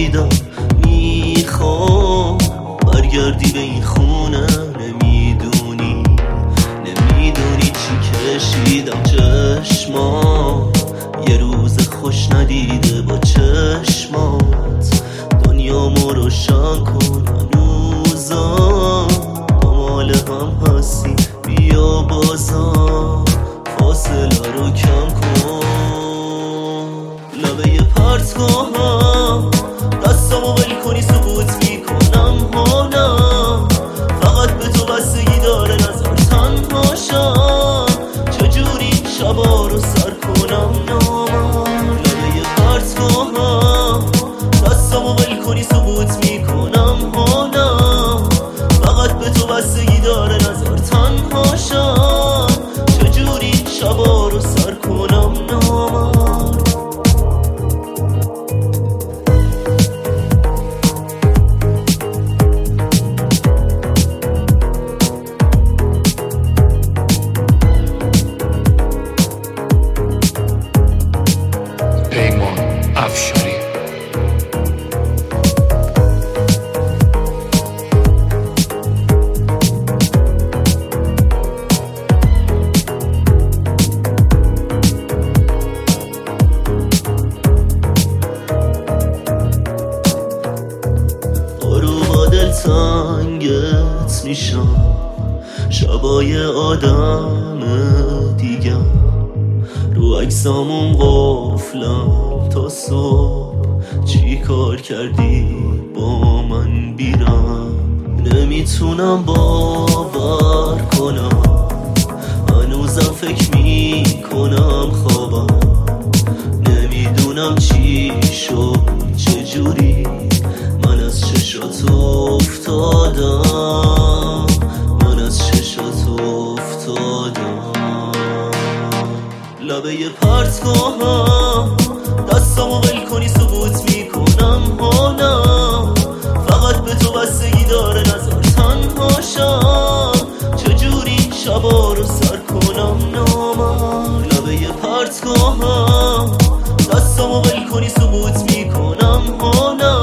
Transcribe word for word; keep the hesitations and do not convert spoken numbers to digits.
کشیدم، میخوام برگردی به این خونه. نمیدونی نمیدونی چی کشیدم، چشمام یه روز خوش ندیده با چشمات. دنیامو روشن کن، هنوزم مال هم هستی، بیا بازم فاصله رو کم کن. لبه پرت کنم دستامو ول کنی سکوت میکنم ها نه، فقط به تو بستگی داره نظر تنها شم. چجوری شبا رو سر کنم نامم. لبه پرت کنم دستامو ول کنی سکوت میکنم ها نه، فقط به تو بستگی داره نظر تنها شم. چجوری شبا رو سر کنم نامم. پیمان افشاری. برو با دل تنگت میشم، شبای آدم دیگم. رو عکسامون قفلم تا صبح، چی کار کردی با من بیرم. نمیتونم باور کنم، هنوزم فکر میکنم خوابم. نمیدونم چی شد چجوری من از چشات افتادم، من از چشات افتادم. لبه پرت کنم دستامو ول کنی سکوت میکنم ها نه، فقط به تو بستگی داره نظر تنها شم. چجوری شبا رو سر کنم نامم. لبه پرت کنم دستامو ول کنی سکوت میکنم ها نه،